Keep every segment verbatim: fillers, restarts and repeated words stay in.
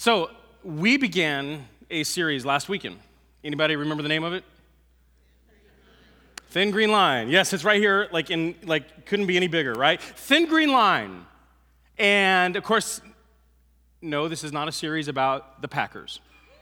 So we began a series last weekend. Anybody remember the name of it? Thin Green Line. Yes, it's right here, like in like couldn't be any bigger, right? Thin Green Line. And of course, no, this is not a series about the Packers.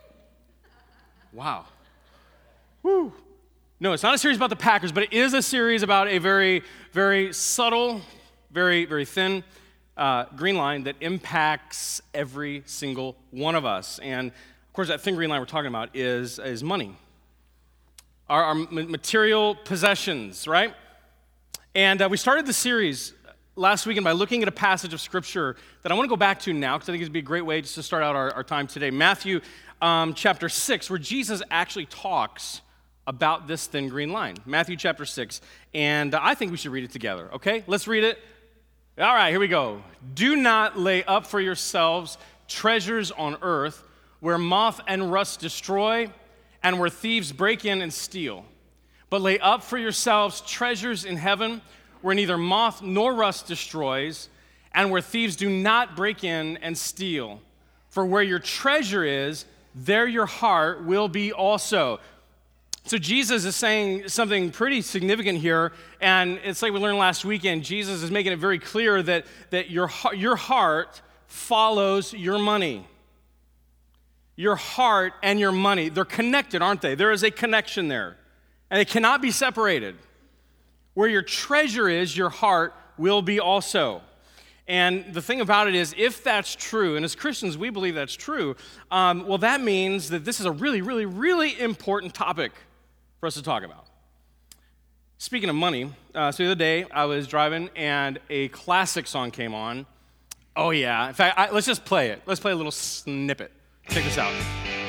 Wow. Woo. No, it's not a series about the Packers, but it is a series about a very, very subtle, very, very thin uh, green line that impacts every single one of us. And of course, that thin green line we're talking about is, is money. Our, our material possessions, right? And uh, we started the series last weekend by looking at a passage of Scripture that I want to go back to now because I think it'd be a great way just to start out our, our time today. Matthew um, chapter six, where Jesus actually talks about this thin green line. Matthew chapter six. And uh, I think we should read it together, okay? Let's read it. All right, here we go. Do not lay up for yourselves treasures on earth where moth and rust destroy and where thieves break in and steal. But lay up for yourselves treasures in heaven where neither moth nor rust destroys and where thieves do not break in and steal. For where your treasure is, there your heart will be also. So Jesus is saying something pretty significant here, and it's like we learned last weekend. Jesus is making it very clear that, that your, your heart follows your money. Your heart and your money, they're connected, aren't they? There is a connection there, and they cannot be separated. Where your treasure is, your heart will be also. And the thing about it is, if that's true, and as Christians we believe that's true, um, well, that means that this is a really, really, really important topic for us to talk about. Speaking of money, uh, so the other day I was driving and a classic song came on. Oh yeah, in fact, I, let's just play it. Let's play a little snippet. Check this out.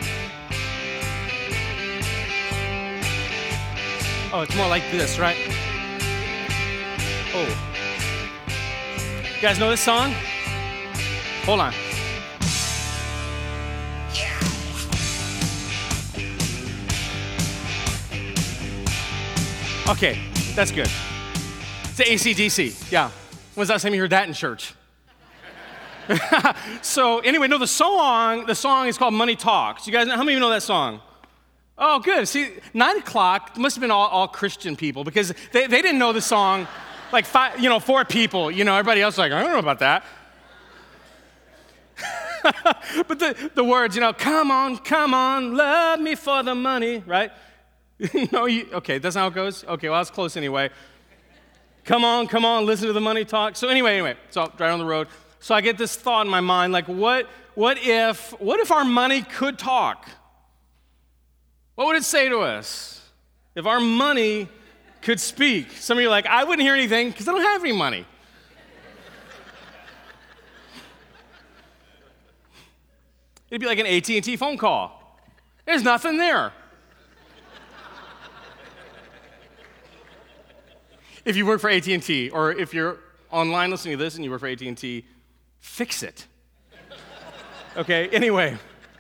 Oh, it's more like this, right? Oh. You guys know this song? Hold on. Okay, that's good. It's A C D C, yeah. When's the last time you heard that in church? So anyway, no, the song, the song is called Money Talks. You guys, how many of you know that song? Oh, good. See, nine o'clock must have been all, all Christian people because they, they didn't know the song. Like five, you know, four people, you know, everybody else is like, I don't know about that. But the, the words, you know, come on, come on, love me for the money, right? No, you, okay, that's not how it goes? Okay, well, that's close anyway. Come on, come on, listen to the money talk. So anyway, anyway, so driving on the road. So I get this thought in my mind, like, what, what if, what if our money could talk? What would it say to us if our money could speak? Some of you are like, I wouldn't hear anything because I don't have any money. It'd be like an A T and T phone call. There's nothing there. If you work for A T and T, or if you're online listening to this and you work for A T and T, fix it. Okay, anyway.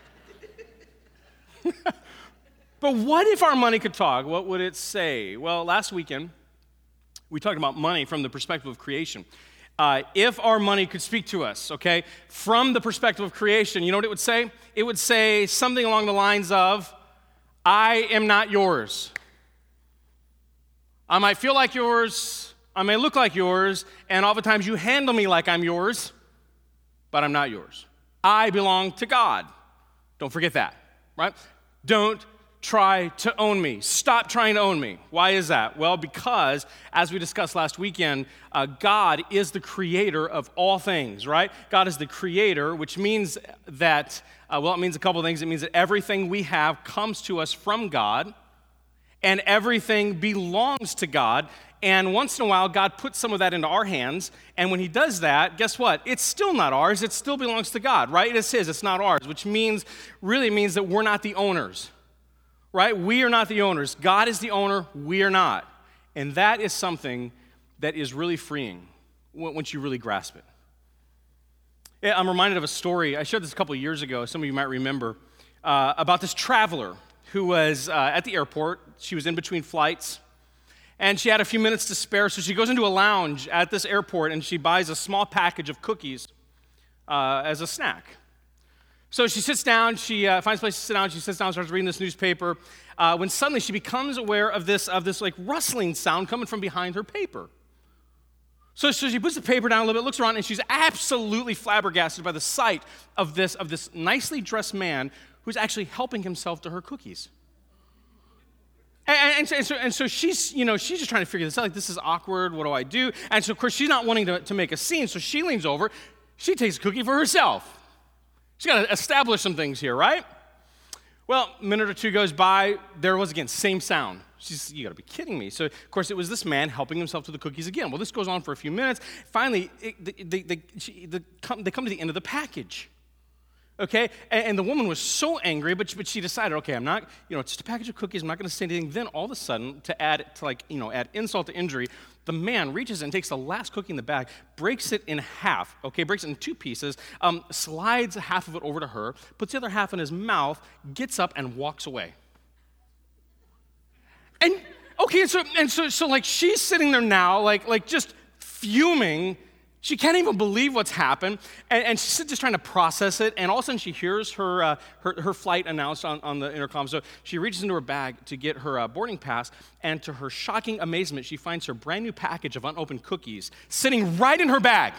But what if our money could talk? What would it say? Well, last weekend, we talked about money from the perspective of creation. Uh, if our money could speak to us, okay, from the perspective of creation, you know what it would say? It would say something along the lines of, I am not yours. I might feel like yours, I may look like yours, and oftentimes you handle me like I'm yours, but I'm not yours. I belong to God. Don't forget that, right? Don't try to own me. Stop trying to own me. Why is that? Well, because, as we discussed last weekend, uh, God is the creator of all things, right? God is the creator, which means that, uh, well, it means a couple of things. It means that everything we have comes to us from God, and everything belongs to God. And once in a while, God puts some of that into our hands, and when he does that, guess what? It's still not ours. It still belongs to God, right? It's his. It's not ours, which means, really means that we're not the owners. Right? We are not the owners. God is the owner. We are not. And that is something that is really freeing once you really grasp it. Yeah, I'm reminded of a story. I shared this a couple of years ago. Some of you might remember uh, about this traveler who was uh, at the airport. She was in between flights. And she had a few minutes to spare, so she goes into a lounge at this airport and she buys a small package of cookies uh, as a snack. So she sits down, she uh, finds a place to sit down, she sits down, starts reading this newspaper, uh, when suddenly she becomes aware of this, of this like rustling sound coming from behind her paper. So, so she puts the paper down a little bit, looks around, and she's absolutely flabbergasted by the sight of this, of this nicely dressed man who's actually helping himself to her cookies. And, and, and, so, and so she's, you know, she's just trying to figure this out, like, this is awkward, what do I do? And so, of course, she's not wanting to, to make a scene, so she leans over, she takes a cookie for herself. She's got to establish some things here, right? Well, a minute or two goes by, there it was again, same sound. She's, you gotta be kidding me. So, of course, it was this man helping himself to the cookies again. Well, this goes on for a few minutes. Finally, it, they, they, they, she, the, come, they come to the end of the package, okay? And, and the woman was so angry, but, but she decided, okay, I'm not, you know, it's just a package of cookies, I'm not gonna say anything. Then all of a sudden, to add, to like, you know, add insult to injury, the man reaches and takes the last cookie in the bag, breaks it in half, okay, breaks it in two pieces, um, slides half of it over to her, puts the other half in his mouth, gets up and walks away. And, okay, so, and so, so like she's sitting there now, like, like just fuming. She can't even believe what's happened, and, and she's just trying to process it, and all of a sudden she hears her, uh, her, her flight announced on, on the intercom, so she reaches into her bag to get her uh, boarding pass, and to her shocking amazement, she finds her brand new package of unopened cookies sitting right in her bag.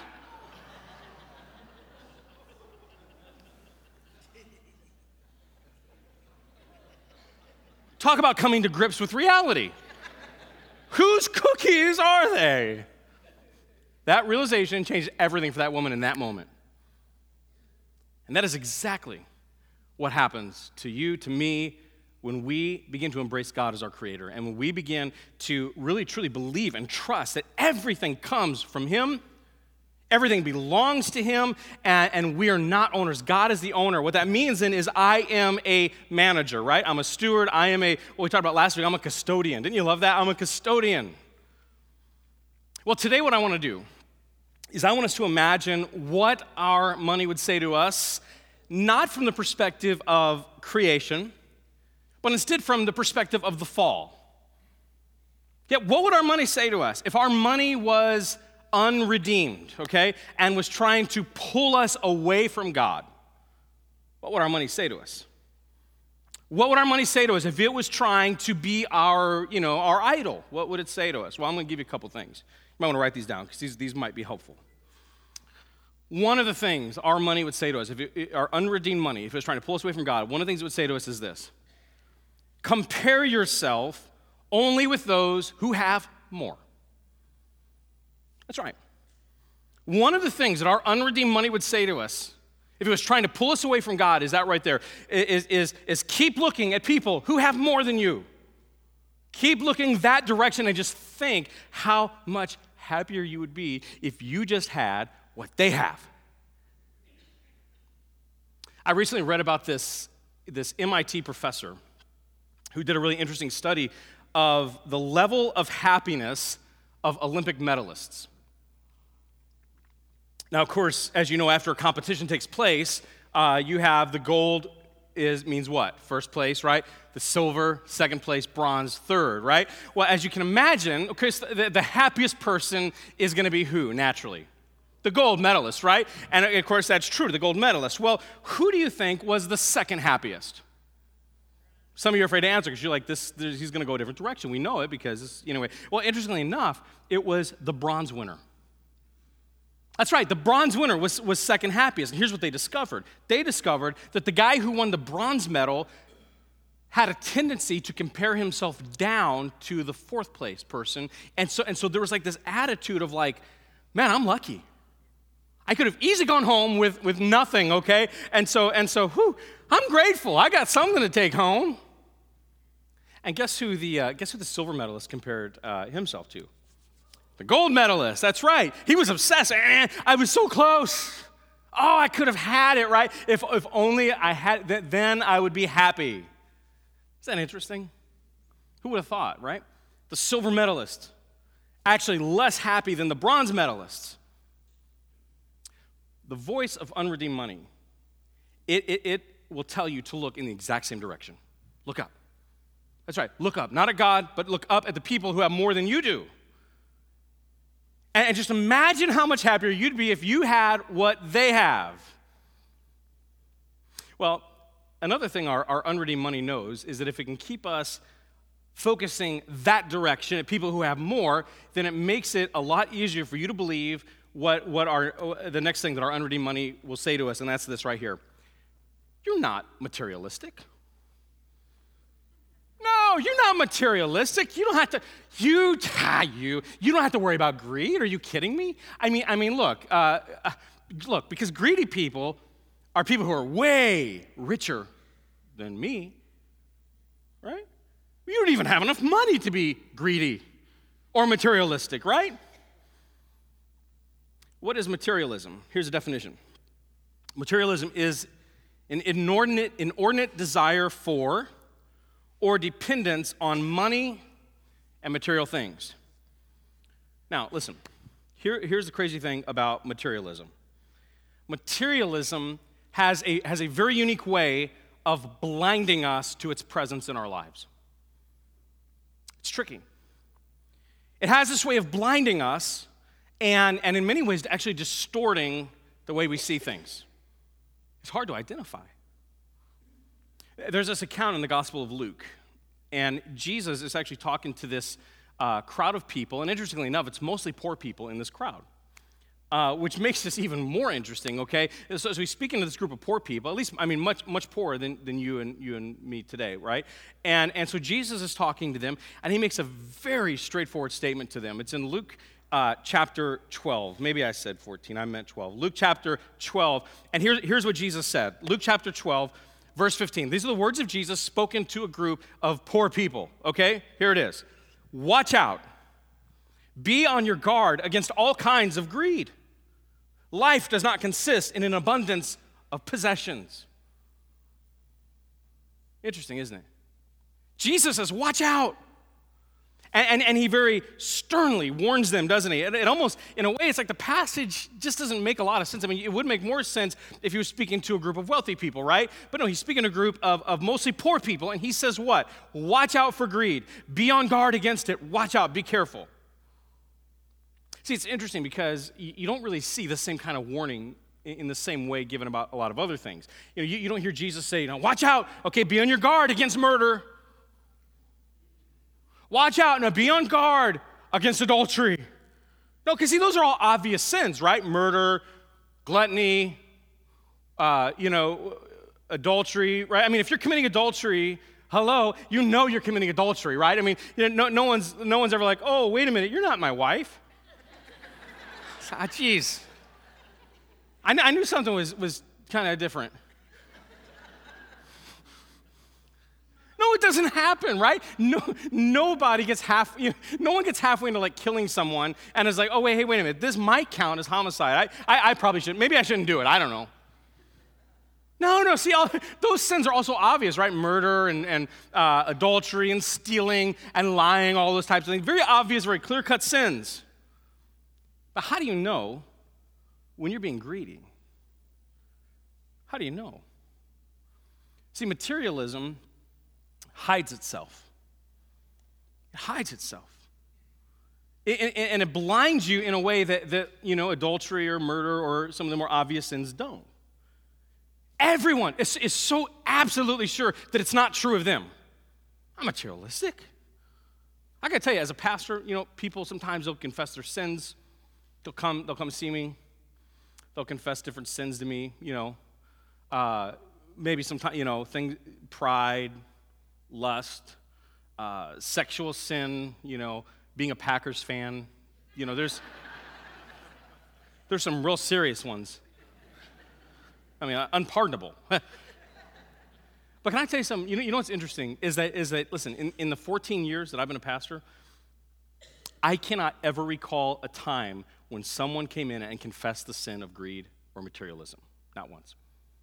Talk about coming to grips with reality. Whose cookies are they? That realization changed everything for that woman in that moment. And that is exactly what happens to you, to me, when we begin to embrace God as our creator, and when we begin to really, truly believe and trust that everything comes from Him, everything belongs to Him, and, and we are not owners. God is the owner. What that means then is I am a manager, right? I'm a steward. I am a, what we talked about last week, I'm a custodian. Didn't you love that? I'm a custodian. Well, today what I want to do is I want us to imagine what our money would say to us, not from the perspective of creation, but instead from the perspective of the fall. Yeah, what would our money say to us if our money was unredeemed, okay, and was trying to pull us away from God? What would our money say to us? What would our money say to us if it was trying to be our, you know, our idol? What would it say to us? Well, I'm going to give you a couple things. You might want to write these down because these, these might be helpful. One of the things our money would say to us, if it, our unredeemed money, if it was trying to pull us away from God, one of the things it would say to us is this: compare yourself only with those who have more. That's right. One of the things that our unredeemed money would say to us, if it was trying to pull us away from God, is that right there, is, is, is keep looking at people who have more than you. Keep looking that direction and just think how much happier you would be if you just had what they have. I recently read about this, this M I T professor who did a really interesting study of the level of happiness of Olympic medalists. Now, of course, as you know, after a competition takes place, uh, you have the gold is means what? First place, right? The silver, second place, bronze, third, right? Well, as you can imagine, of course, the, the happiest person is going to be who, naturally? The gold medalist, right? And of course, that's true, the gold medalist. Well, who do you think was the second happiest? Some of you are afraid to answer because you're like, this, this he's going to go a different direction. We know it because, it's, anyway. Well, interestingly enough, it was the bronze winner. That's right, the bronze winner was, was second happiest. And here's what they discovered. They discovered that the guy who won the bronze medal had a tendency to compare himself down to the fourth place person. And so, and so there was like this attitude of like, man, I'm lucky. I could have easily gone home with, with nothing, okay? And so, and so, whew, I'm grateful. I got something to take home. And guess who the uh, guess who the silver medalist compared uh, himself to? The gold medalist. That's right. He was obsessed. Eh, I was so close. Oh, I could have had it, right? If if only I had that, then I would be happy. Is that interesting? Who would have thought, right? The silver medalist actually less happy than the bronze medalists. The voice of unredeemed money, it, it, it will tell you to look in the exact same direction. Look up. That's right, look up. Not at God, but look up at the people who have more than you do. And, and just imagine how much happier you'd be if you had what they have. Well, another thing our, our unredeemed money knows is that if it can keep us focusing that direction at people who have more, then it makes it a lot easier for you to believe what, what our, the next thing that our unredeemed money will say to us, and that's this right here. You're not materialistic. No, you're not materialistic. You don't have to, you, ah, you, you don't have to worry about greed. Are you kidding me? I mean, I mean, look, uh, uh, look, because greedy people are people who are way richer than me, right? You don't even have enough money to be greedy or materialistic, right? What is materialism? Here's a definition. Materialism is an inordinate, inordinate desire for or dependence on money and material things. Now, listen, here, here's the crazy thing about materialism. Materialism has a, has a very unique way of blinding us to its presence in our lives. It's tricky. It has this way of blinding us and, and in many ways actually distorting the way we see things. It's hard to identify. There's this account in the Gospel of Luke, and Jesus is actually talking to this uh, crowd of people, and interestingly enough, it's mostly poor people in this crowd. Uh, which makes this even more interesting, okay? So as we speak into this group of poor people, at least, I mean, much much poorer than, than you and you and me today, right? And, and so Jesus is talking to them, and he makes a very straightforward statement to them. It's in Luke uh, chapter twelve. Maybe I said fourteen, I meant twelve. Luke chapter twelve, and here, here's what Jesus said. Luke chapter twelve, verse fifteen. These are the words of Jesus spoken to a group of poor people, okay? Here it is. Watch out. Be on your guard against all kinds of greed. Life does not consist in an abundance of possessions. Interesting, isn't it? Jesus says, watch out. And, and, and he very sternly warns them, doesn't he? It, it almost, in a way, it's like the passage just doesn't make a lot of sense. I mean, it would make more sense if he was speaking to a group of wealthy people, right? But no, he's speaking to a group of, of mostly poor people, and he says what? Watch out for greed. Be on guard against it. Watch out. Be careful. See, it's interesting because you don't really see the same kind of warning in the same way given about a lot of other things. You know, you, you don't hear Jesus say, you know, watch out, okay, be on your guard against murder. Watch out, no, be on guard against adultery. No, because see, those are all obvious sins, right? Murder, gluttony, uh, you know, adultery, right? I mean, if you're committing adultery, hello, you know you're committing adultery, right? I mean, you know, no, no one's no one's ever like, oh, wait a minute, you're not my wife. Ah, jeez. I, I knew something was, was kind of different. No, it doesn't happen, right? No, nobody gets half, you know, no one gets halfway into like killing someone and is like, oh, wait, hey, wait a minute, this might count as homicide. I, I, I probably should, maybe I shouldn't do it, I don't know. No, no, see, all, those sins are also obvious, right? Murder and, and uh, adultery and stealing and lying, all those types of things. Very obvious, very clear-cut sins. But how do you know when you're being greedy? How do you know? See, materialism hides itself. It hides itself. It, it, and it blinds you in a way that, that, you know, adultery or murder or some of the more obvious sins don't. Everyone is, is so absolutely sure that it's not true of them. I'm materialistic. I gotta tell you, as a pastor, you know, people sometimes they'll confess their sins. They'll come, they'll come see me. They'll confess different sins to me, you know. Uh, maybe sometimes, you know, things, pride, lust, uh, sexual sin, you know, being a Packers fan. You know, there's, there's some real serious ones. I mean, unpardonable. But can I tell you something? You know, you know what's interesting is that, is that listen, in, in the fourteen years that I've been a pastor, I cannot ever recall a time when someone came in and confessed the sin of greed or materialism. Not once.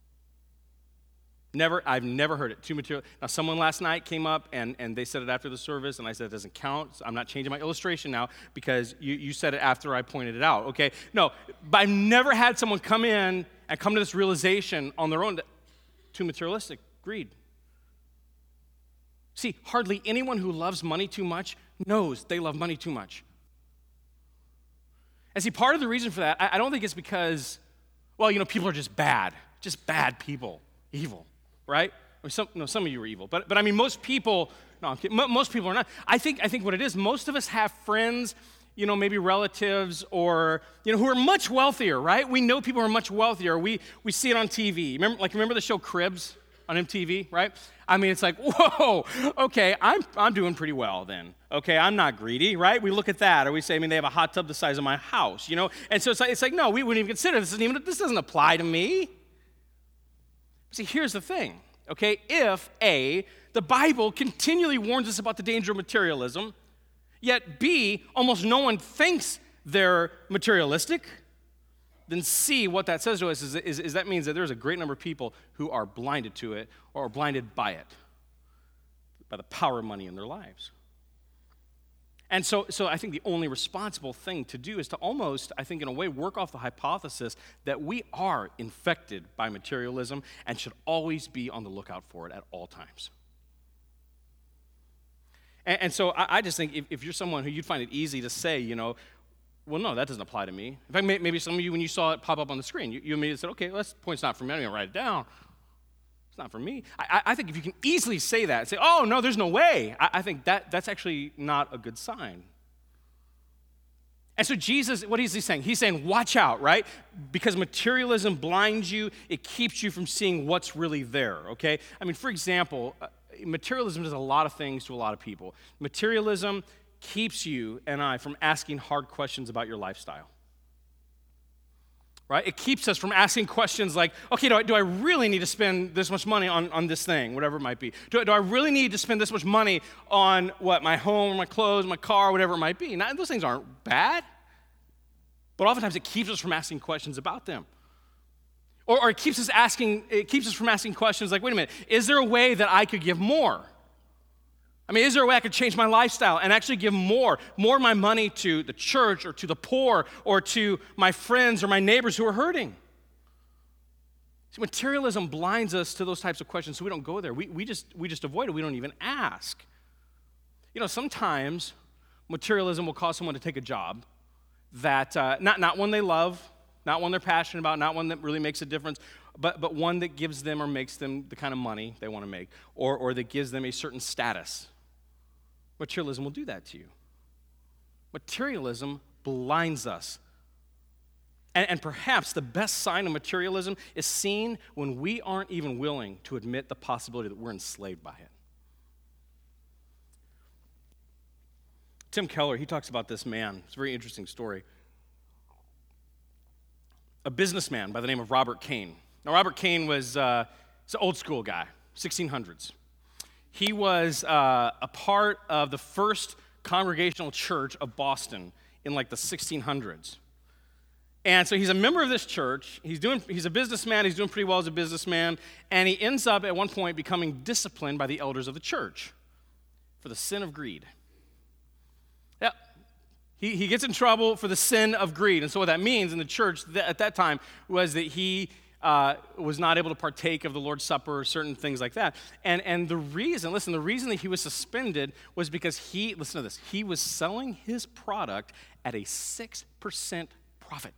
Never, I've never heard it. Too material. Now, someone last night came up and, and they said it after the service, and I said it doesn't count. So I'm not changing my illustration now because you, you said it after I pointed it out, okay? No, but I've never had someone come in and come to this realization on their own that too materialistic, greed. See, hardly anyone who loves money too much knows they love money too much. And see, part of the reason for that, I, I don't think it's because, well, you know, people are just bad, just bad people. evil, right? I mean, some, no, some of you are evil, but, but I mean, most people, no, I'm kidding. most people are not. I think, I think what it is, most of us have friends, you know, maybe relatives or, you know, who are much wealthier, right? We know people who are much wealthier. We, we see it on T V. Remember, like, remember the show Cribs on M T V, right? I mean, it's like, whoa, okay, I'm, I'm doing pretty well then. Okay, I'm not greedy, right? We look at that, or we say, I mean, they have a hot tub the size of my house, you know? And so it's like, it's like no, we wouldn't even consider this. Isn't even, this doesn't apply to me. See, here's the thing, okay? If, A, the Bible continually warns us about the danger of materialism, yet B, almost no one thinks they're materialistic, then C, what that says to us is, is, is that means that there's a great number of people who are blinded to it or are blinded by it, by the power of money in their lives. And so, so I think the only responsible thing to do is to almost, I think in a way, work off the hypothesis that we are infected by materialism and should always be on the lookout for it at all times. And, and so I, I just think if, if you're someone who you'd find it easy to say, you know, well, no, that doesn't apply to me. In fact, maybe some of you, when you saw it pop up on the screen, you, you immediately said, okay, well, this point's not for me. I'm going to write it down. It's not for me. I, I think if you can easily say that and say, oh, no, there's no way, I, I think that that's actually not a good sign. And so Jesus, what is he saying? He's saying, watch out, right? Because materialism blinds you. It keeps you from seeing what's really there, okay? I mean, for example, uh, materialism does a lot of things to a lot of people. Materialism keeps you and I from asking hard questions about your lifestyle. Right? It keeps us from asking questions like, okay, do I, do I really need to spend this much money on, on this thing, whatever it might be? Do, do I really need to spend this much money on what, my home, my clothes, my car, whatever it might be? Now, those things aren't bad, but oftentimes it keeps us from asking questions about them. Or, or it keeps us asking, it keeps us from asking questions like, wait a minute, is there a way that I could give more? I mean, is there a way I could change my lifestyle and actually give more, more of my money to the church or to the poor or to my friends or my neighbors who are hurting? See, materialism blinds us to those types of questions, so we don't go there. We, we, just, we just avoid it. We don't even ask. You know, sometimes materialism will cause someone to take a job that, uh, not, not one they love, not one they're passionate about, not one that really makes a difference, but, but one that gives them or makes them the kind of money they want to make, or, or that gives them a certain status. Materialism will do that to you. Materialism blinds us. And, and perhaps the best sign of materialism is seen when we aren't even willing to admit the possibility that we're enslaved by it. Tim Keller, he talks about this man. It's a very interesting story. A businessman by the name of Robert Kane. Now, Robert Kane was uh, he's an old school guy, sixteen hundreds. He was uh, a part of the first Congregational Church of Boston in like the sixteen hundreds. And so he's a member of this church. He's doing. He's a businessman. He's doing pretty well as a businessman. And he ends up at one point becoming disciplined by the elders of the church for the sin of greed. Yeah, he, he gets in trouble for the sin of greed. And so what that means in the church th- at that time was that he Uh, was not able to partake of the Lord's Supper or certain things like that. And, and the reason, listen, the reason that he was suspended was because he, listen to this, he was selling his product at a six percent profit.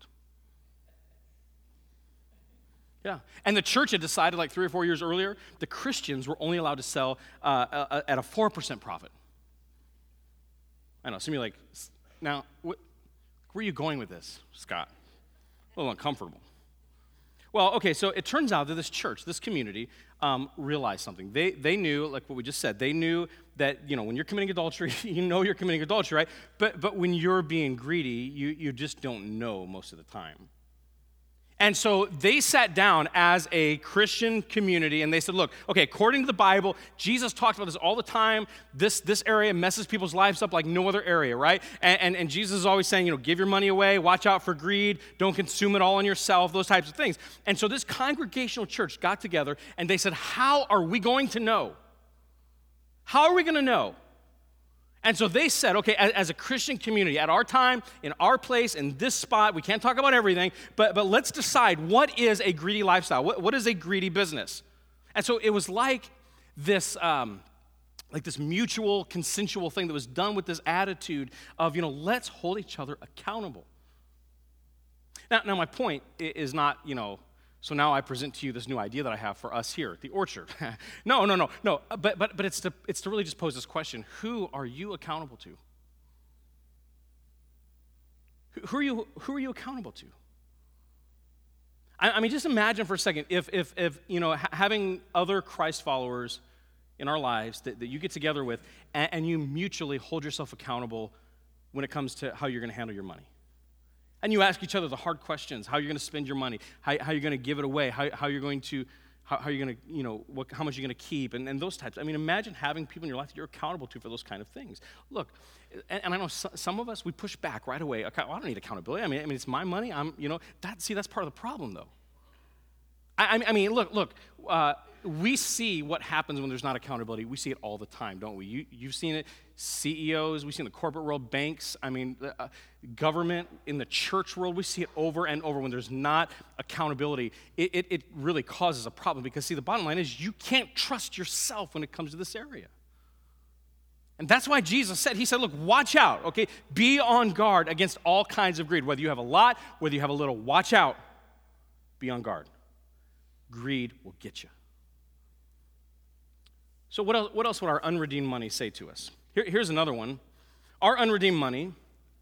Yeah, and the church had decided like three or four years earlier, the Christians were only allowed to sell uh, uh, at a four percent profit. I know, some of you are like, now, wh- where are you going with this, Scott? A little uncomfortable. Well, okay, so it turns out that this church, this community, um, realized something. They they knew, like what we just said, they knew that, you know, when you're committing adultery, you know you're committing adultery, right? But but when you're being greedy, you, you just don't know most of the time. And so they sat down as a Christian community and they said, look, okay, according to the Bible, Jesus talked about this all the time. This, this area messes people's lives up like no other area, right? And, and, and Jesus is always saying, you know, give your money away, watch out for greed, don't consume it all on yourself, those types of things. And so this congregational church got together and they said, how are we going to know? How are we going to know? And so they said, okay, as, as a Christian community, at our time, in our place, in this spot, we can't talk about everything, but, but let's decide what is a greedy lifestyle? What, what is a greedy business? And so it was like this, um, like this mutual, consensual thing that was done with this attitude of, you know, let's hold each other accountable. Now, now my point is not, you know, So now I present to you this new idea that I have for us here at the Orchard. no, no, no, no. But but but it's to it's to really just pose this question: who are you accountable to? Who are you who are you accountable to? I, I mean, just imagine for a second if if if you know ha- having other Christ followers in our lives that, that you get together with, and, and you mutually hold yourself accountable when it comes to how you're going to handle your money. And you ask each other the hard questions: how you're going to spend your money, how, how you're going to give it away, how, how you're going to, how, how you're going to, you know, what, how much you're going to keep, and, and those types. I mean, imagine having people in your life that you're accountable to for those kind of things. Look, and, and I know so, some of us, we push back right away. Okay, well, I don't need accountability. I mean, I mean, it's my money. I'm, you know, that. See, that's part of the problem, though. I, I mean, look, look. Uh, we see what happens when there's not accountability. We see it all the time, don't we? You, you've seen it. C E Os, we see it in the corporate world, banks, I mean, uh, government, in the church world, we see it over and over. When there's not accountability, it, it, it really causes a problem because, see, the bottom line is you can't trust yourself when it comes to this area. And that's why Jesus said, he said, look, watch out, okay? Be on guard against all kinds of greed. Whether you have a lot, whether you have a little, watch out. Be on guard. Greed will get you. So what else, what else would our unredeemed money say to us? Here, here's another one. Our unredeemed money,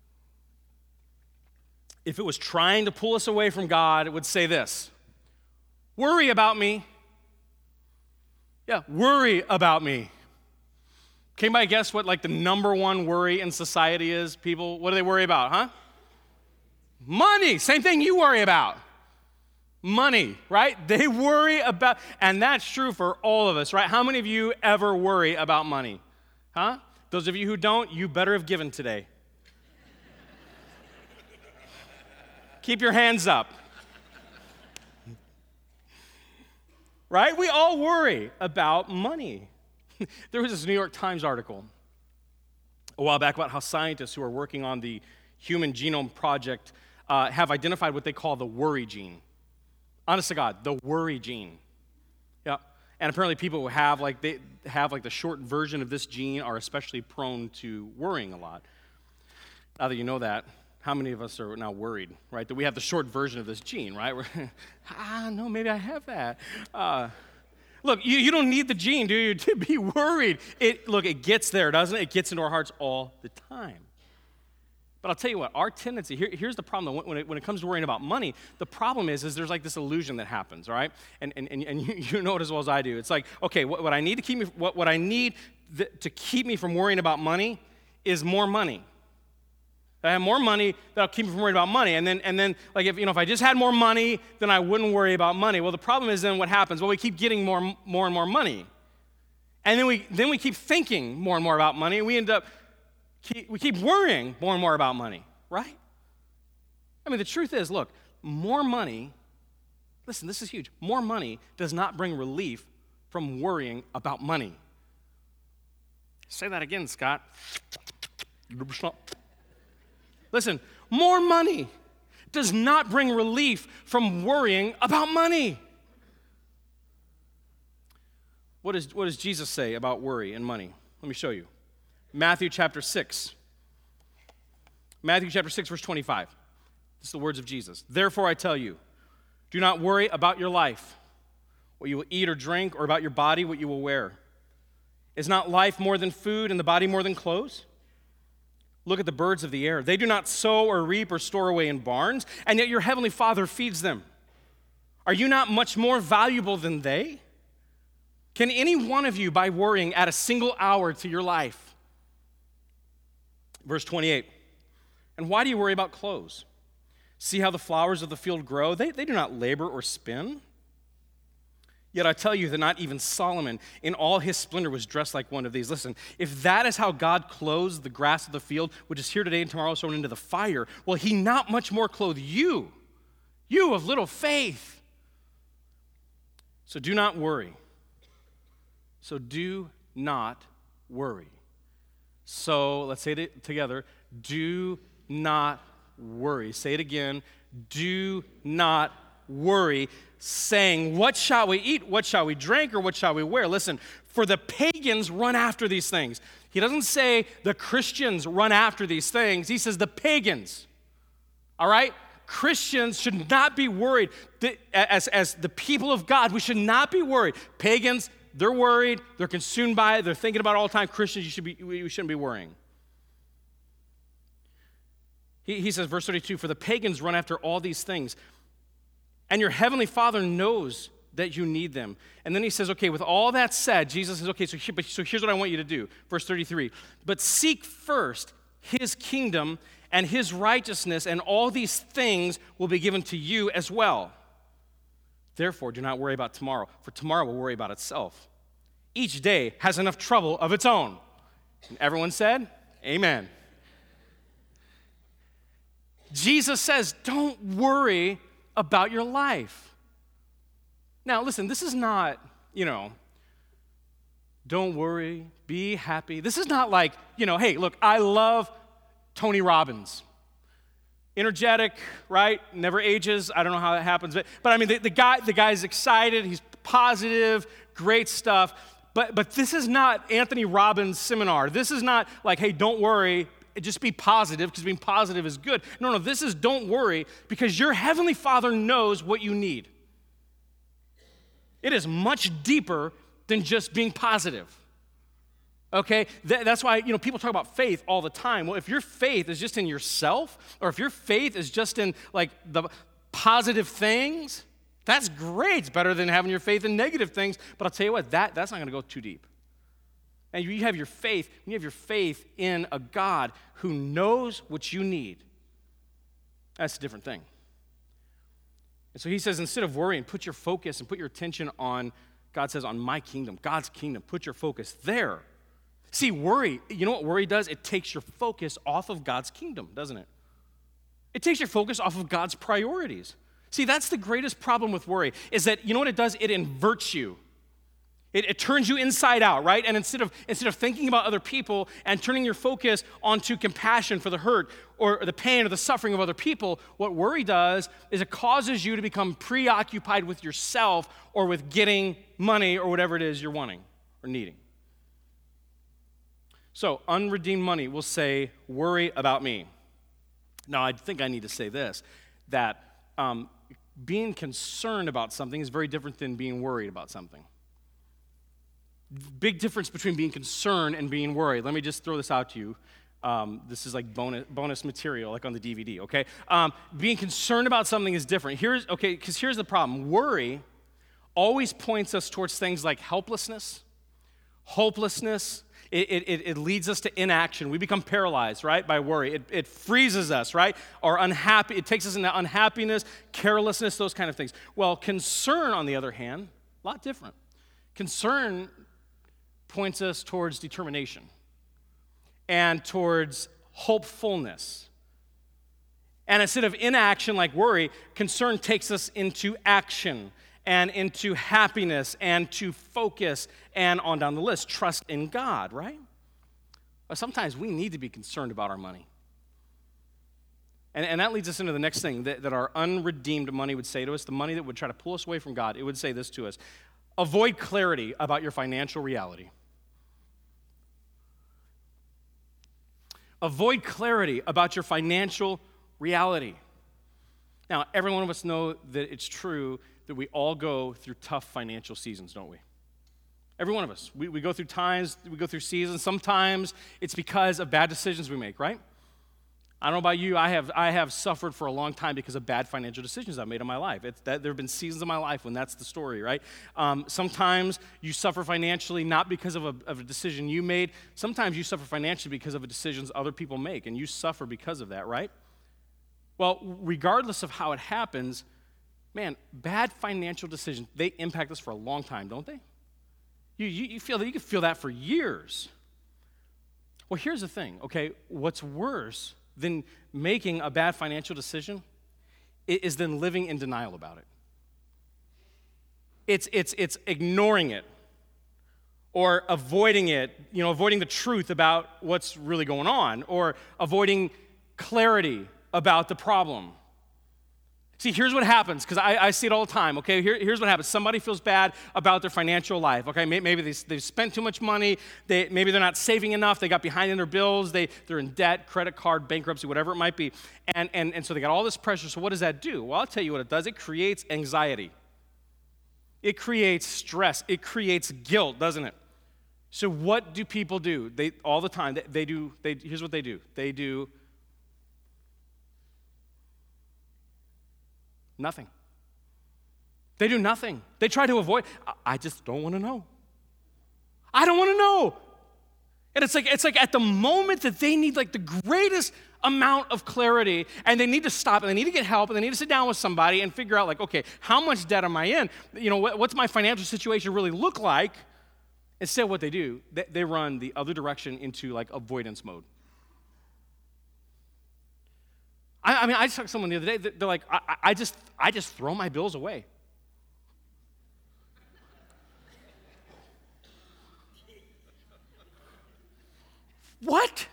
if it was trying to pull us away from God, it would say this: worry about me. Yeah, worry about me. Can anybody guess what like the number one worry in society is? People, what do they worry about, huh? Money. Same thing you worry about. Money, right? They worry about, and that's true for all of us, right? How many of you ever worry about money? Huh? Those of you who don't, you better have given today. Keep your hands up. Right? We all worry about money. There was this New York Times article a while back about how scientists who are working on the Human Genome Project uh, have identified what they call the worry gene. Honest to God, the worry gene. Yeah. And apparently people who have like they have like the short version of this gene are especially prone to worrying a lot. Now that you know that, how many of us are now worried, right? That we have the short version of this gene, right? We're, ah, no, maybe I have that. Uh, look, you, you don't need the gene, do you, to be worried. It look, it gets there, doesn't it? It gets into our hearts all the time. But I'll tell you what, our tendency, here, here's the problem, when it, when it comes to worrying about money, the problem is, is there's like this illusion that happens, all right? And, and, and, and you, you know it as well as I do. It's like, okay, what, what I need to keep me, what, what I need th- to keep me from worrying about money is more money. I have more money, that'll keep me from worrying about money. And then, and then like, if, you know, if I just had more money, then I wouldn't worry about money. Well, the problem is then what happens? Well, we keep getting more, more and more money. And then we, then we keep thinking more and more about money, and we end up Keep, we keep worrying more and more about money, right? I mean, the truth is, look, more money, listen, this is huge. More money does not bring relief from worrying about money. Say that again, Scott. Listen, more money does not bring relief from worrying about money. What, is, what does Jesus say about worry and money? Let me show you. Matthew chapter six. Matthew chapter six, verse twenty-five. This is the words of Jesus. Therefore I tell you, do not worry about your life, what you will eat or drink, or about your body, what you will wear. Is not life more than food and the body more than clothes? Look at the birds of the air. They do not sow or reap or store away in barns, and yet your heavenly Father feeds them. Are you not much more valuable than they? Can any one of you, by worrying, add a single hour to your life? Verse twenty-eight, and why do you worry about clothes? See how the flowers of the field grow? They, they do not labor or spin. Yet I tell you that not even Solomon in all his splendor was dressed like one of these. Listen, if that is how God clothes the grass of the field, which is here today and tomorrow thrown into the fire, will he not much more clothe you, you of little faith? So do not worry. So do not worry. So let's say it together. Do not worry. Say it again. Do not worry, saying, what shall we eat? What shall we drink? Or what shall we wear? Listen, for the pagans run after these things. He doesn't say the Christians run after these things. He says the pagans. All right? Christians should not be worried. As, as the people of God, we should not be worried. Pagans, they're worried. They're consumed by it. They're thinking about it all the time. Christians, you should be, we shouldn't be worrying. He, he says, verse thirty-two, for the pagans run after all these things, and your heavenly Father knows that you need them. And then he says, okay, with all that said, Jesus says, okay, so, here, but, so here's what I want you to do. Verse thirty-three, but seek first his kingdom and his righteousness, and all these things will be given to you as well. Therefore, do not worry about tomorrow, for tomorrow will worry about itself. Each day has enough trouble of its own. And everyone said, amen. Jesus says, don't worry about your life. Now, listen, this is not, you know, don't worry, be happy. This is not like, you know, hey, look, I love Tony Robbins. Energetic, right? Never ages. I don't know how that happens. But, but I mean, the, the guy the guy's excited. He's positive, great stuff. But, but this is not Anthony Robbins' seminar. This is not like, hey, don't worry, just be positive, because being positive is good. No, no, this is don't worry, because your heavenly Father knows what you need. It is much deeper than just being positive. Okay, Th- that's why, you know, people talk about faith all the time. Well, if your faith is just in yourself, or if your faith is just in, like, the positive things, that's great. It's better than having your faith in negative things. But I'll tell you what, that, that's not going to go too deep. And you have your faith, you have your faith in a God who knows what you need. That's a different thing. And so he says, instead of worrying, put your focus and put your attention on, God says, on my kingdom, God's kingdom. Put your focus there. See, worry, you know what worry does? It takes your focus off of God's kingdom, doesn't it? It takes your focus off of God's priorities. See, that's the greatest problem with worry, is that, you know what it does? It inverts you. It, it turns you inside out, right? And instead of, instead of thinking about other people and turning your focus onto compassion for the hurt or the pain or the suffering of other people, what worry does is it causes you to become preoccupied with yourself or with getting money or whatever it is you're wanting or needing. So, unredeemed money will say, worry about me. Now, I think I need to say this, that um, being concerned about something is very different than being worried about something. Big difference between being concerned and being worried. Let me just throw this out to you. Um, this is like bonus, bonus material, like on the D V D, okay? Um, being concerned about something is different. Here's, okay, because here's the problem. Worry always points us towards things like helplessness, hopelessness. It, it, it leads us to inaction. We become paralyzed, right, by worry. It, it freezes us, right, or unhappy. It takes us into unhappiness, carelessness, those kind of things. Well, concern, on the other hand, a lot different. Concern points us towards determination and towards hopefulness. And instead of inaction like worry, concern takes us into action and into happiness and to focus and on down the list. Trust in God, right? But sometimes we need to be concerned about our money. And, and that leads us into the next thing that, that our unredeemed money would say to us, the money that would try to pull us away from God. It would say this to us: avoid clarity about your financial reality. Avoid clarity about your financial reality. Now, every one of us know that it's true that we all go through tough financial seasons, don't we? Every one of us. We, we go through times, we go through seasons. Sometimes it's because of bad decisions we make, right? I don't know about you, I have I have suffered for a long time because of bad financial decisions I've made in my life. It's that, there have been seasons of my life when that's the story, right? Um, sometimes you suffer financially not because of a, of a decision you made. Sometimes you suffer financially because of the decisions other people make, and you suffer because of that, right? Well, regardless of how it happens, man, bad financial decisions, they impact us for a long time, don't they? You, you, you feel that you can feel that for years. Well, here's the thing, okay? What's worse than making a bad financial decision is then living in denial about it. It's, it's, it's ignoring it or avoiding it, you know, avoiding the truth about what's really going on or avoiding clarity about the problem. See, here's what happens, because I, I see it all the time, okay? Here, here's what happens. Somebody feels bad about their financial life, okay? Maybe they, they've spent too much money. They, maybe they're not saving enough. They got behind in their bills. They, they're in debt, credit card, bankruptcy, whatever it might be. And, and, and so they got all this pressure. So what does that do? Well, I'll tell you what it does. It creates anxiety. It creates stress. It creates guilt, doesn't it? So what do people do? They all the time, they, they do, they, here's what they do. They do nothing. They do nothing. They try to avoid. I just don't want to know. I don't want to know. And it's like it's like at the moment that they need like the greatest amount of clarity, and they need to stop, and they need to get help, and they need to sit down with somebody and figure out like, okay, how much debt am I in? You know, what, what's my financial situation really look like? Instead, what they do, they, they run the other direction into like avoidance mode. I, I mean, I just talked to someone the other day. They're like, I, I just, I just throw my bills away. What?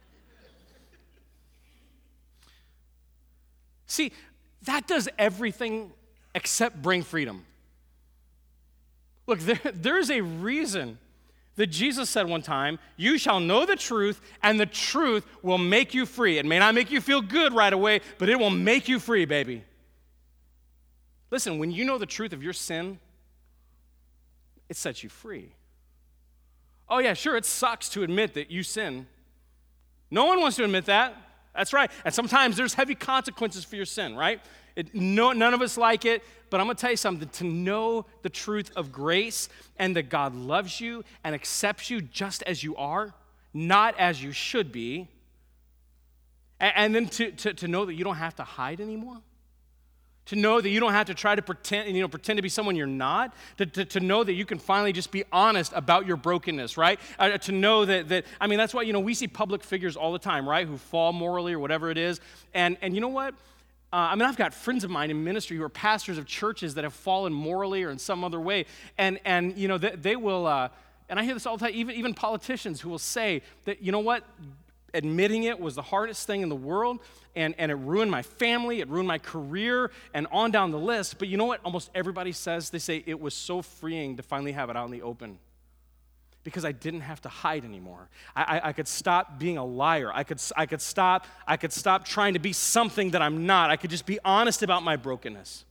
See, that does everything except bring freedom. Look, there, there's a reason that Jesus said one time, you shall know the truth, and the truth will make you free. It may not make you feel good right away, but it will make you free, baby. Listen, when you know the truth of your sin, it sets you free. Oh yeah, sure, it sucks to admit that you sin. No one wants to admit that. That's right. And sometimes there's heavy consequences for your sin, right? It, no, none of us like it, but I'm going to tell you something. To know the truth of grace and that God loves you and accepts you just as you are, not as you should be, and, and then to, to, to know that you don't have to hide anymore, to know that you don't have to try to pretend, you know, pretend to be someone you're not, to, to, to know that you can finally just be honest about your brokenness, right? Uh, to know that, that, I mean, that's why, you know, we see public figures all the time, right, who fall morally or whatever it is, and, and you know what? Uh, I mean, I've got friends of mine in ministry who are pastors of churches that have fallen morally or in some other way, and, and you know, they, they will, uh, and I hear this all the time, even, even politicians who will say that, you know what, admitting it was the hardest thing in the world, and, and it ruined my family, it ruined my career, and on down the list. But you know what almost everybody says? They say it was so freeing to finally have it out in the open because I didn't have to hide anymore. I, I, I could stop being a liar. I could, I, could stop, I could stop trying to be something that I'm not. I could just be honest about my brokenness.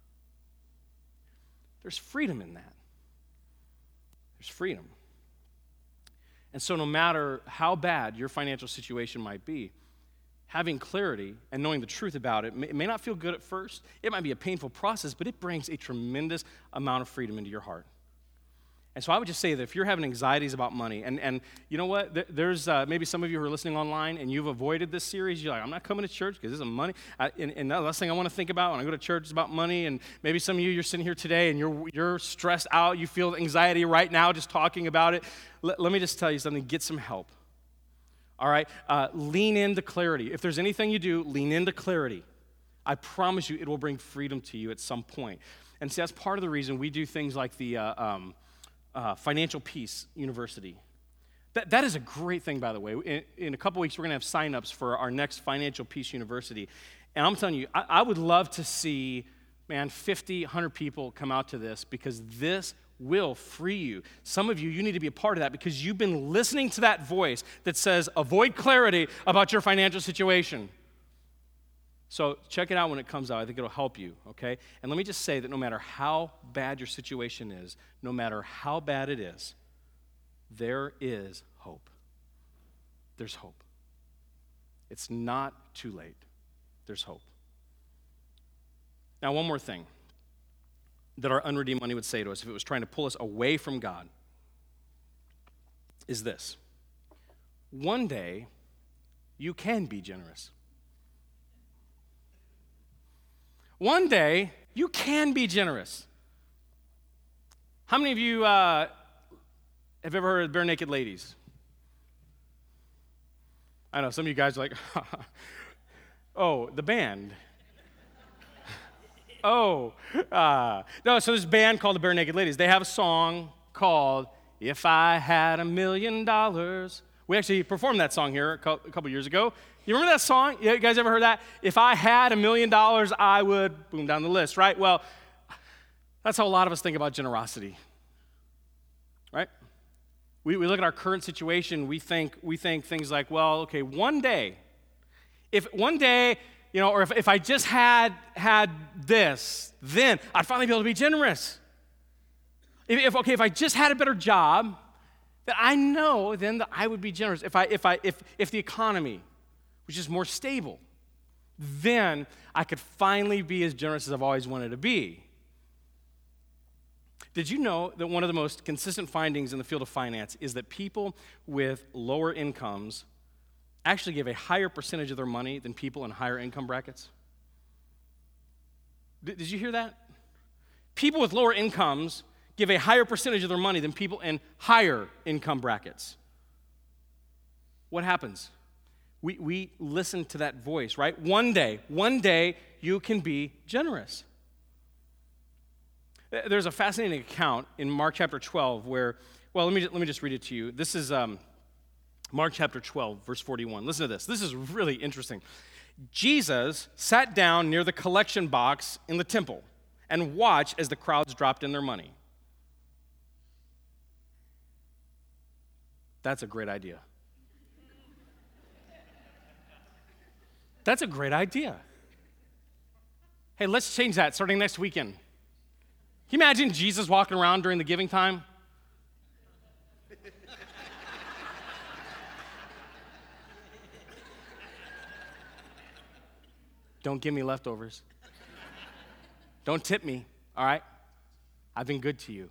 There's freedom in that. There's freedom. And so no matter how bad your financial situation might be, having clarity and knowing the truth about it, it may not feel good at first. It might be a painful process, but it brings a tremendous amount of freedom into your heart. And so I would just say that if you're having anxieties about money, and, and you know what, there's uh, maybe some of you who are listening online and you've avoided this series, you're like, I'm not coming to church because this is money. I, and, and the last thing I want to think about when I go to church is about money, and maybe some of you, you're sitting here today and you're, you're stressed out, you feel anxiety right now just talking about it. Let, let me just tell you something, get some help. All right, uh, lean into clarity. If there's anything you do, lean into clarity. I promise you it will bring freedom to you at some point. And see, that's part of the reason we do things like the uh, um, uh, Financial Peace University. That, that is a great thing, by the way. In, in a couple weeks, we're going to have sign-ups for our next Financial Peace University. And I'm telling you, I, I would love to see, man, fifty, one hundred people come out to this, because this will free you. Some of you, you need to be a part of that because you've been listening to that voice that says, avoid clarity about your financial situation. So check it out when it comes out. I think it'll help you, okay? And let me just say that no matter how bad your situation is, no matter how bad it is, there is hope. There's hope. It's not too late. There's hope. Now, one more thing that our unredeemed money would say to us if it was trying to pull us away from God is this. One day, you can be generous. One day, you can be generous. How many of you uh, have ever heard of Bare Naked Ladies? I know, some of you guys are like, oh, the band. Oh, uh, no, so this band called the Bare Naked Ladies, they have a song called If I Had a Million Dollars. We actually performed that song here a couple years ago. You remember that song? You guys ever heard that? If I had a million dollars, I would, boom, down the list, right? Well, that's how a lot of us think about generosity, right? We, we look at our current situation, we think, we think things like, well, okay, one day, if one day, you know, or if, if I just had had this, then I'd finally be able to be generous. If, if okay, if I just had a better job, then I know then that I would be generous. If I if I if if the economy was just more stable, then I could finally be as generous as I've always wanted to be. Did you know that one of the most consistent findings in the field of finance is that people with lower incomes actually give a higher percentage of their money than people in higher income brackets? Did, did you hear that? People with lower incomes give a higher percentage of their money than people in higher income brackets. What happens? We, we listen to that voice, right? One day, one day you can be generous. There's a fascinating account in Mark chapter twelve where, well, let me, let me just read it to you. This is um, Mark chapter twelve, verse forty-one. Listen to this. This is really interesting. Jesus sat down near the collection box in the temple and watched as the crowds dropped in their money. That's a great idea. That's a great idea. Hey, let's change that starting next weekend. Can you imagine Jesus walking around during the giving time? Don't give me leftovers. Don't tip me, all right? I've been good to you.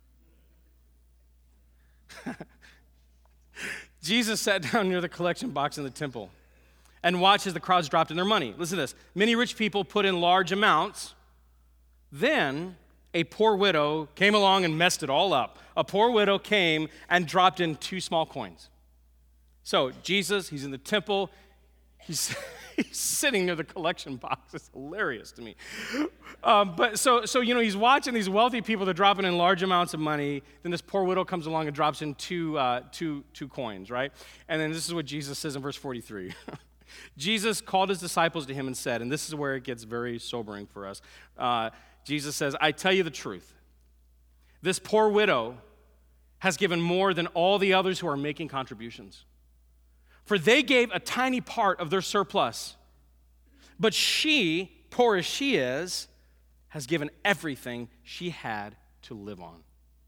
Jesus sat down near the collection box in the temple and watched as the crowds dropped in their money. Listen to this. Many rich people put in large amounts. Then a poor widow came along and messed it all up. A poor widow came and dropped in two small coins. So Jesus, he's in the temple. He's, he's sitting near the collection box. It's hilarious to me. Um, but so, so, you know, he's watching these wealthy people that are dropping in large amounts of money. Then this poor widow comes along and drops in two, uh, two, two coins, right? And then this is what Jesus says in verse forty-three. Jesus called his disciples to him and said, and this is where it gets very sobering for us. Uh, Jesus says, I tell you the truth. This poor widow has given more than all the others who are making contributions. For they gave a tiny part of their surplus. But she, poor as she is, has given everything she had to live on.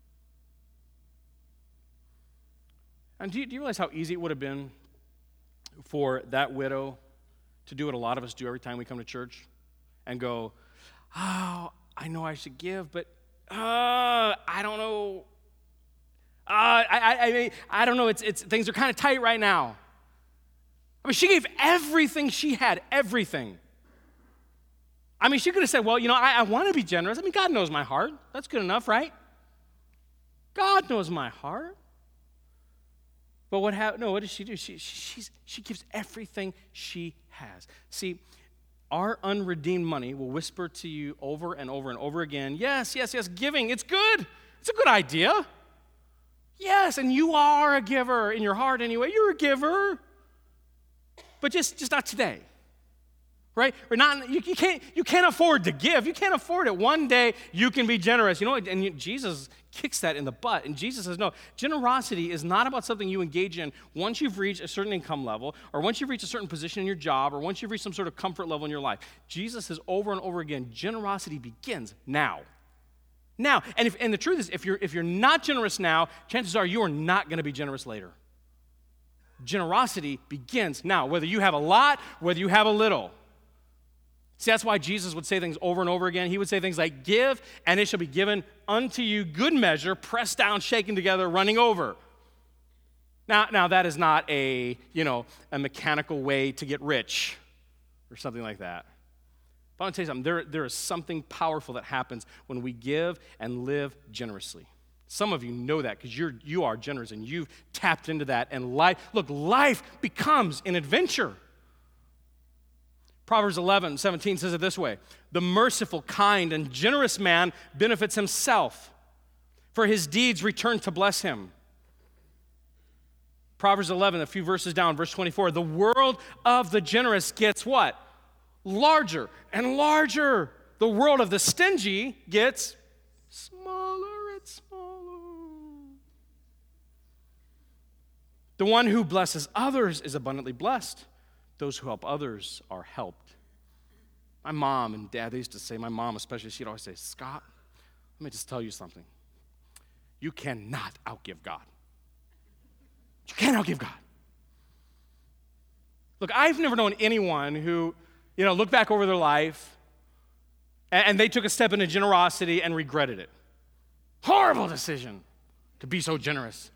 And do you, do you realize how easy it would have been for that widow to do what a lot of us do every time we come to church and go, oh, I know I should give, but uh, I don't know. Uh, I, I, I, I don't know. It's, it's, things are kind of tight right now. I mean, she gave everything she had, everything. I mean, she could have said, well, you know, I, I want to be generous. I mean, God knows my heart. That's good enough, right? God knows my heart. But what happened? No, what does she do? She, she's, she gives everything she has. See, our unredeemed money will whisper to you over and over and over again, yes, yes, yes, giving, it's good. It's a good idea. Yes, and you are a giver in your heart anyway. You're a giver. But just, just not today, right? Or not. You, you can't. You can't afford to give. You can't afford it. One day you can be generous. You know, and you, Jesus kicks that in the butt. And Jesus says, no, generosity is not about something you engage in once you've reached a certain income level, or once you've reached a certain position in your job, or once you've reached some sort of comfort level in your life. Jesus says over and over again, generosity begins now. Now, and if and the truth is, if you're if you're not generous now, chances are you are not going to be generous later. Generosity begins now, whether you have a lot, whether you have a little. See, that's why Jesus would say things over and over again. He would say things like, give, and it shall be given unto you good measure, pressed down, shaken together, running over. Now, now that is not a, you know, a mechanical way to get rich or something like that. But I want to tell you something. There, there is something powerful that happens when we give and live generously. Some of you know that because you're you are generous and you've tapped into that. And life, look, life becomes an adventure. Proverbs eleven seventeen says it this way: the merciful, kind, and generous man benefits himself, for his deeds return to bless him. Proverbs eleven, a few verses down, verse twenty-four, the world of the generous gets what? Larger and larger. The world of the stingy gets smaller and smaller. The one who blesses others is abundantly blessed. Those who help others are helped. My mom and dad, they used to say, my mom especially, she'd always say, Scott, let me just tell you something. You cannot outgive God. You can't outgive God. Look, I've never known anyone who, you know, looked back over their life and, and they took a step into generosity and regretted it. Horrible decision to be so generous.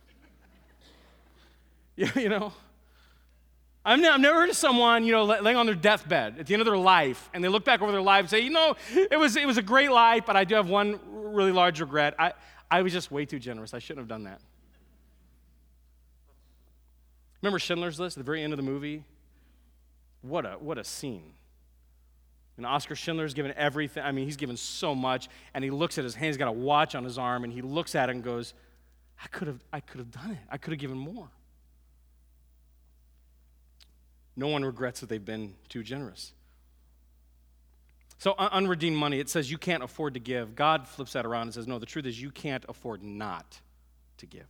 You, you know, I've, ne- I've never heard of someone, you know, laying on their deathbed at the end of their life, and they look back over their life and say, you know, it was it was a great life, but I do have one really large regret. I, I was just way too generous. I shouldn't have done that. Remember Schindler's List at the very end of the movie? What a what a scene. And Oscar Schindler's given everything. I mean, he's given so much, and he looks at his hand. He's got a watch on his arm, and he looks at it and goes, I could have I could have done it. I could have given more. No one regrets that they've been too generous. So un- unredeemed money, it says you can't afford to give. God flips that around and says, no, the truth is you can't afford not to give.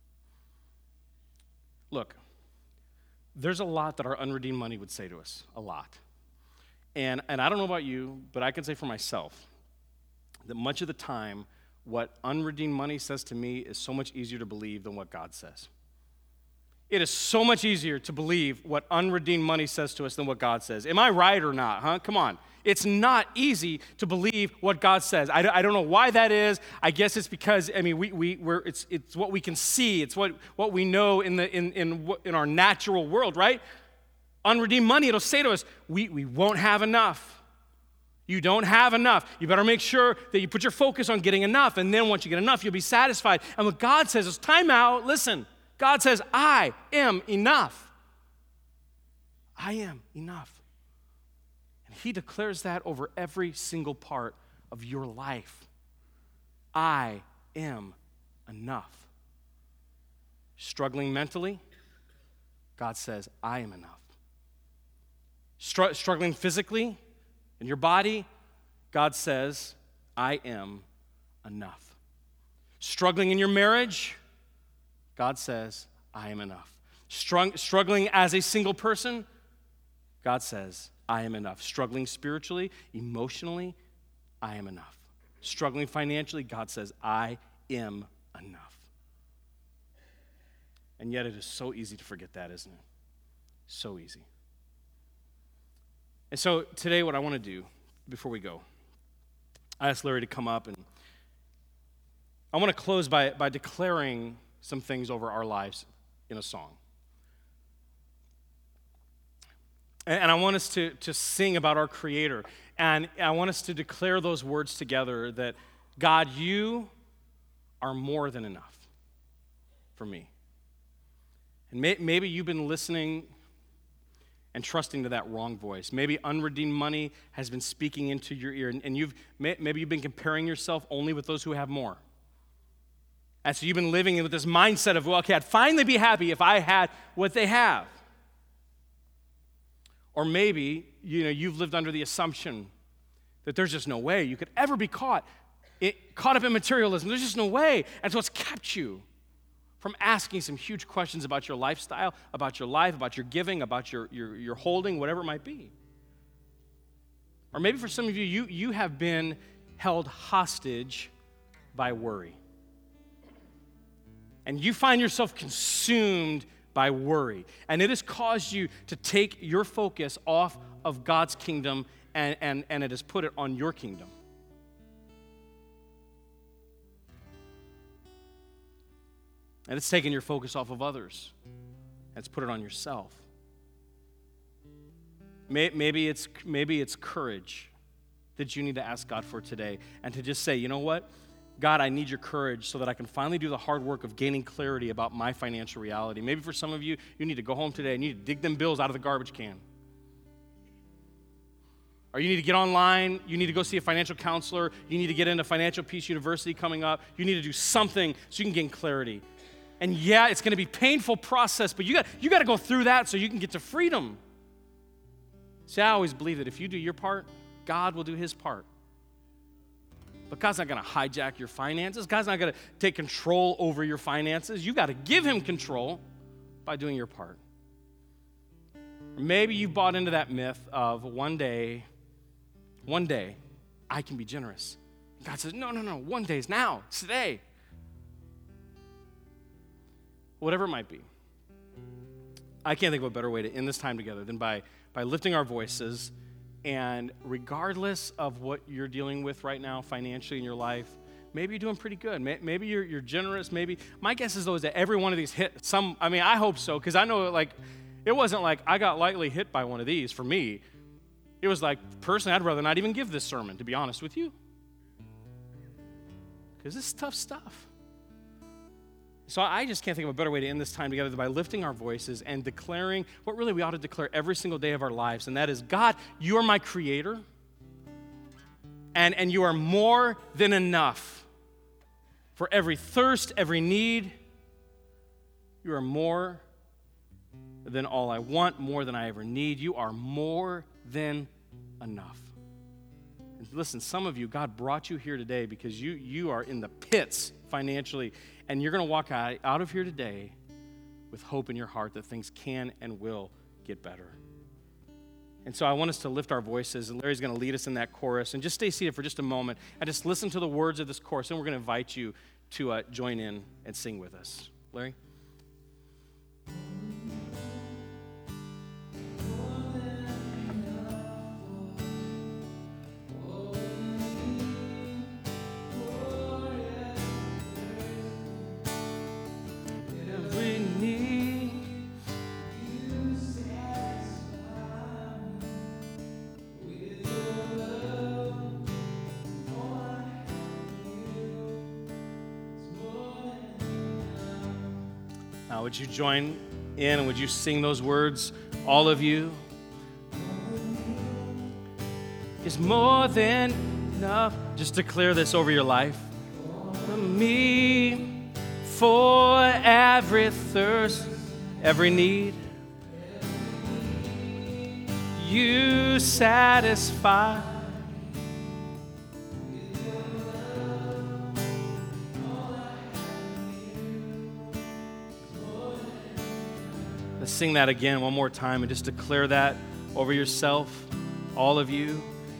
Look, there's a lot that our unredeemed money would say to us, a lot. And, and I don't know about you, but I can say for myself that much of the time, what unredeemed money says to me is so much easier to believe than what God says. It is so much easier to believe what unredeemed money says to us than what God says. Am I right or not, huh? Come on. It's not easy to believe what God says. I, I don't know why that is. I guess it's because, I mean, we, we, we're, it's, it's what we can see. It's what, what we know in, the, in, in, in our natural world, right? Unredeemed money, it'll say to us, we, we won't have enough. You don't have enough. You better make sure that you put your focus on getting enough, and then once you get enough, you'll be satisfied. And what God says is, time out, listen. God says, I am enough. I am enough. And he declares that over every single part of your life. I am enough. Struggling mentally, God says, I am enough. Str- struggling physically in your body, God says, I am enough. Struggling in your marriage, God says, I am enough. Strung, struggling as a single person, God says, I am enough. Struggling spiritually, emotionally, I am enough. Struggling financially, God says, I am enough. And yet it is so easy to forget that, isn't it? So easy. And so today what I want to do, before we go, I asked Larry to come up, and I want to close by, by declaring some things over our lives in a song. And, and I want us to, to sing about our Creator. And I want us to declare those words together that, God, you are more than enough for me. And may, maybe you've been listening and trusting to that wrong voice. Maybe unredeemed money has been speaking into your ear, and, and you've maybe you've been comparing yourself only with those who have more. And so you've been living with this mindset of, well, okay, I'd finally be happy if I had what they have. Or maybe, you know, you've lived under the assumption that there's just no way you could ever be caught, it, caught up in materialism. There's just no way. And so it's kept you from asking some huge questions about your lifestyle, about your life, about your giving, about your, your, your holding, whatever it might be. Or maybe for some of you, you, you have been held hostage by worry. And you find yourself consumed by worry. And it has caused you to take your focus off of God's kingdom, and, and, and it has put it on your kingdom. And it's taken your focus off of others. And it's put it on yourself. Maybe it's, maybe it's courage that you need to ask God for today, and to just say, you know what? God, I need your courage so that I can finally do the hard work of gaining clarity about my financial reality. Maybe for some of you, you need to go home today and you need to dig them bills out of the garbage can. Or you need to get online, you need to go see a financial counselor, you need to get into Financial Peace University coming up, you need to do something so you can gain clarity. And yeah, it's going to be a painful process, but you got, you got to go through that so you can get to freedom. See, I always believe that if you do your part, God will do his part. But God's not going to hijack your finances. God's not going to take control over your finances. You got to give him control by doing your part. Or maybe you've bought into that myth of one day, one day, I can be generous. God says, no, no, no, one day is now, it's today. Whatever it might be. I can't think of a better way to end this time together than by, by lifting our voices, and regardless of what you're dealing with right now financially in your life, maybe you're doing pretty good. Maybe you're, you're generous. Maybe my guess is though is that every one of these hit some, I mean, I hope so, because I know like it wasn't like I got lightly hit by one of these for me. It was like, personally, I'd rather not even give this sermon, to be honest with you. Because this is tough stuff. So I just can't think of a better way to end this time together than by lifting our voices and declaring what really we ought to declare every single day of our lives, and that is, God, you are my creator, and, and you are more than enough for every thirst, every need. You are more than all I want, more than I ever need. You are more than enough. And listen, some of you, God brought you here today because you, you are in the pits financially, and you're going to walk out, out of here today with hope in your heart that things can and will get better. And so I want us to lift our voices, and Larry's going to lead us in that chorus. And just stay seated for just a moment and just listen to the words of this chorus, and we're going to invite you to uh, join in and sing with us. Larry? Now, would you join in and would you sing those words, all of you? It's more than enough. Just declare this over your life. For me, for every thirst, every need, you satisfy. Let's sing that again one more time and just declare that over yourself, all of you.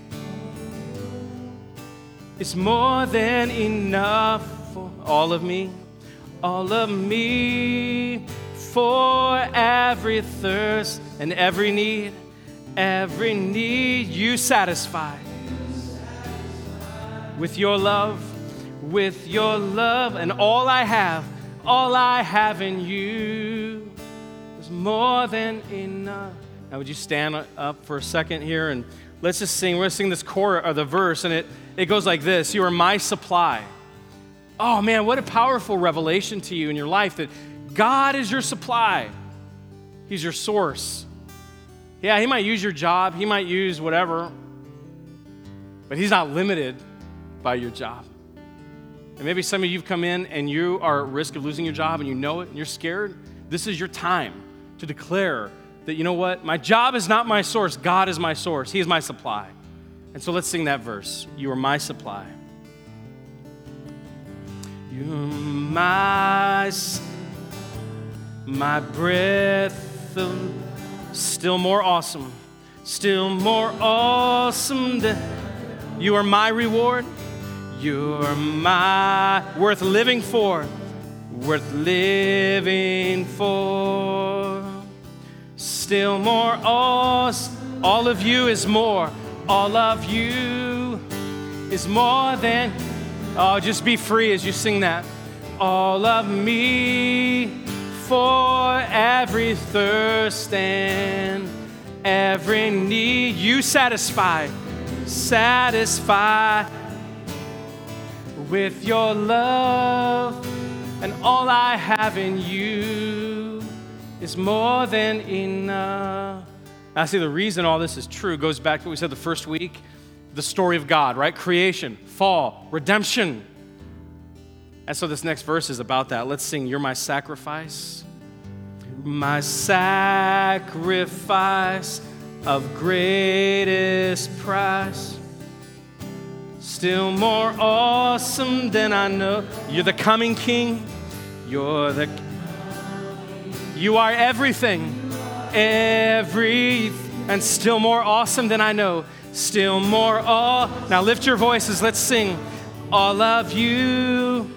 It's more than enough for all of me, all of me, for every thirst and every need, every need you satisfy with your love, with your love, and all I have, all I have in you is more than enough. Now, would you stand up for a second here and let's just sing. We're going to sing this chorus or the verse, and it, it goes like this. You are my supply. Oh, man, what a powerful revelation to you in your life that God is your supply. He's your source. Yeah, he might use your job. He might use whatever, but he's not limited by your job. And maybe some of you have come in and you are at risk of losing your job and you know it and you're scared. This is your time to declare that, you know what? My job is not my source. God is my source. He is my supply. And so let's sing that verse. You are my supply. You're my, my breath, still more awesome, still more awesome. You are my reward. You're my worth living for, worth living for. Still more awesome. All of you is more. All of you is more than. Oh, just be free as you sing that. All of me, for every thirst and every need you satisfy, satisfy with your love, and all I have in you is more than enough. Now, see, the reason all this is true goes back to what we said the first week, the story of God, right? Creation, fall, redemption. And so this next verse is about that. Let's sing, You're My Sacrifice. My sacrifice of greatest price, still more awesome than I know. You're the coming King. You're the, you are everything, every, and still more awesome than I know. Still more awe. Now lift your voices. Let's sing. All of you.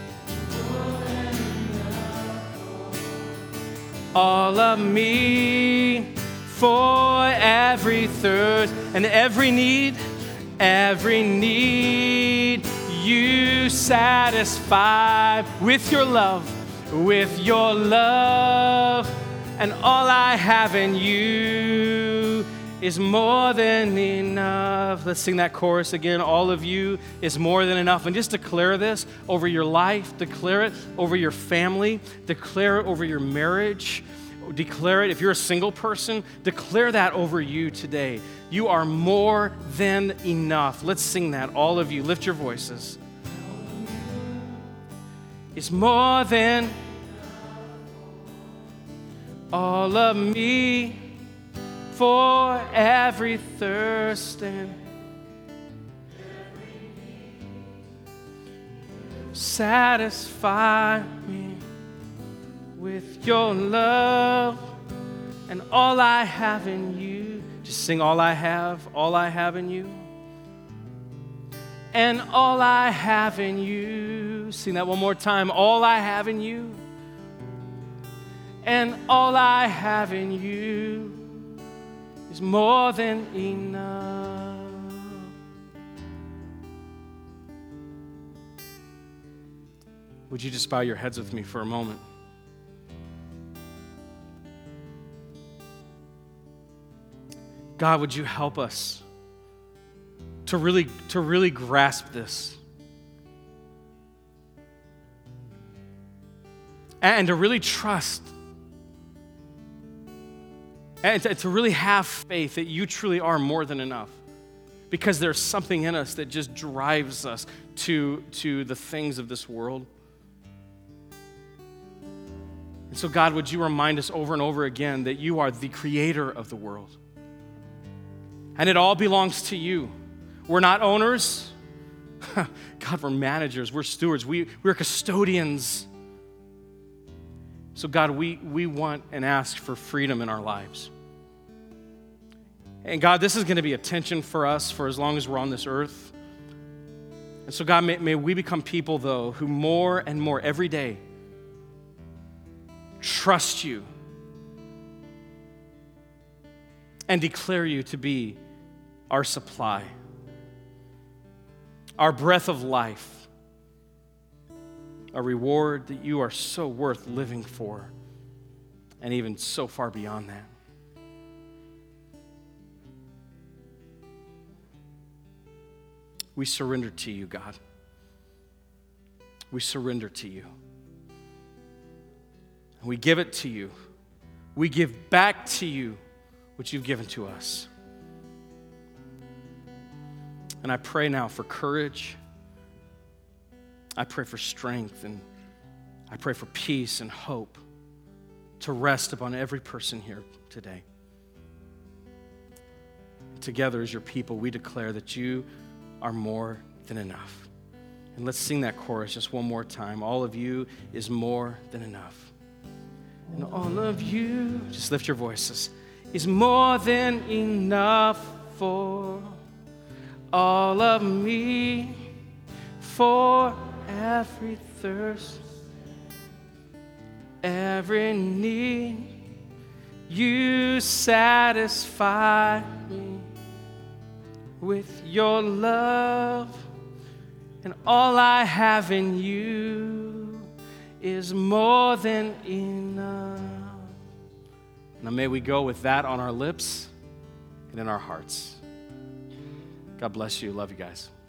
All of me, for every thirst and every need, every need you satisfy with your love, with your love. And all I have in you is more than enough. Let's sing that chorus again. All of you is more than enough. And just declare this over your life. Declare it over your family. Declare it over your marriage. Declare it, if you're a single person, declare that over you today. You are more than enough. Let's sing that, all of you. Lift your voices. It's more than all of me, for every thirst and satisfy me with your love, and all I have in you. Just sing, all I have, all I have in you. And all I have in you. Sing that one more time. All I have in you. And all I have in you is more than enough. Would you just bow your heads with me for a moment? God, would you help us to really, to really grasp this? And to really trust. And to, to really have faith that you truly are more than enough. Because there's something in us that just drives us to, to the things of this world. And so, God, would you remind us over and over again that you are the creator of the world. And it all belongs to you. We're not owners. God, we're managers. We're stewards. We, we're custodians. So, God, we, we want and ask for freedom in our lives. And, God, this is going to be a tension for us for as long as we're on this earth. And so, God, may, may we become people, though, who more and more every day trust you and declare you to be our supply, our breath of life, a reward that you are so worth living for, and even so far beyond that. We surrender to you, God. We surrender to you. And we give it to you. We give back to you what you've given to us. And I pray now for courage. I pray for strength, and I pray for peace and hope to rest upon every person here today. Together as your people, we declare that you are more than enough. And let's sing that chorus just one more time. All of you is more than enough. And all of you, just lift your voices, is more than enough for all of me, for every thirst, every need, you satisfy me with your love, and all I have in you is more than enough. Now may we go with that on our lips and in our hearts. God bless you. Love you guys.